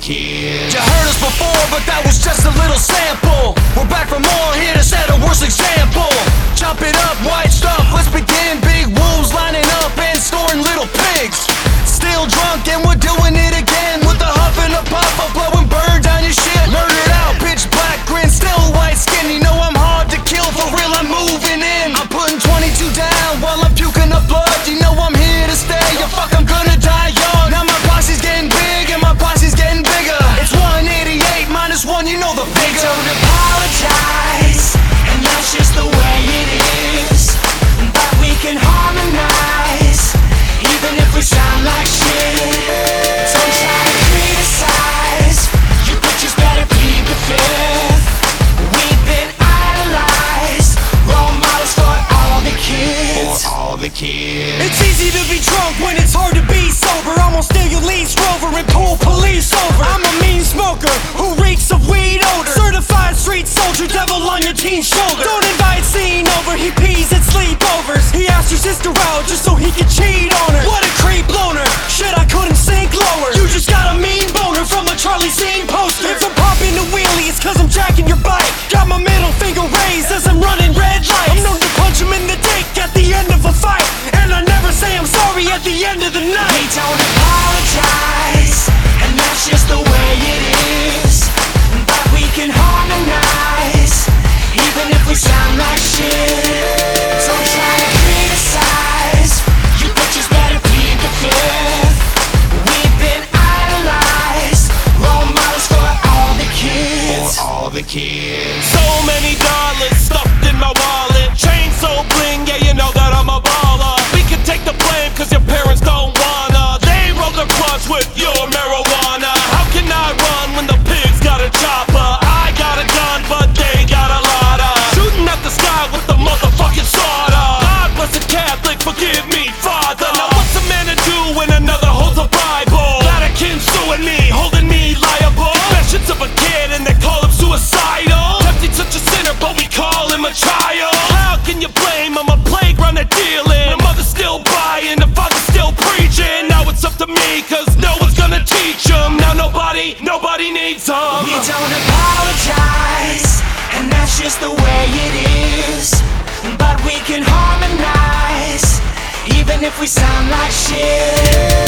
kids. You heard us before, but that was just a little sample. We're back for more, here to set a worse example. Chop it up, white stuff, let's begin. Big wolves lining up and snoring little pigs. Still drunk and we're doing it again. With a huff and a puff, I'm blowing burn down your shit. Murdered out, pitch black grin, still white skin. You know I'm hard to kill, for real I'm moving in. I'm putting 22 down while I'm puking up blood. You know I'm here to stay, you fuck I'm gonna die young. Now my posse's getting big and my posse's getting bigger. It's 188 minus 1, you know the figure. Don't apologize, and that's just the way it is. But we can harmonize, even if we sound like shit. Don't try to criticize, you bitches better plead the fifth. We've been idolized, role models for all the kids. For all the kids. It's easy to be drunk when it's hard to be sober. I'm gonna steal your lease rover and pull police over. I'm a mean smoker who reeks of weed odor. Certified street soldier, devil on your teen's shoulder. Don't invite scene over, he pees at sleepovers. He asked your sister out just so he could cheat on her. What a creep loner, shit I couldn't sink lower. You just got a mean boner from a Charlie Scene poster. If I'm popping the wheelie, it's cause I'm jacking your bike. Got my middle finger raised as I'm running red lights. I'm known to punch him in the dick at the end of a fight, and I never say I'm sorry at the end of the night. We don't apologize, and that's just the way it is. But we can harmonize, even if we sound like shit. Don't try to criticize, you bitches better plead the fifth. We've been idolized, role models for all the kids. For all the kids. So many dollars stuffed in my wallet. Chain so bling, yeah, you know that I'm a baller. We can take the blame cause your parents don't wanna. They roll their blunts with your marijuana. How can I run when the pigs got a chopper? I got a gun, but they got a lotta. Shooting at the sky with the motherfucking sorta. God bless a Catholic, forgive me, Father. Now what's a man to do when another holds a Bible? Vatican's suing me, holding me liable. Confessions of a kid and they call him suicidal. Tempting such a sinner, but we call him a child. How can you blame him? A playground they're dealing. The mother's still buying, the father's still preaching. Now it's up to me, cause no one's gonna teach him. Now nobody needs him. We don't apologize, and that's just the way it is. But we can harmonize, even if we sound like shit.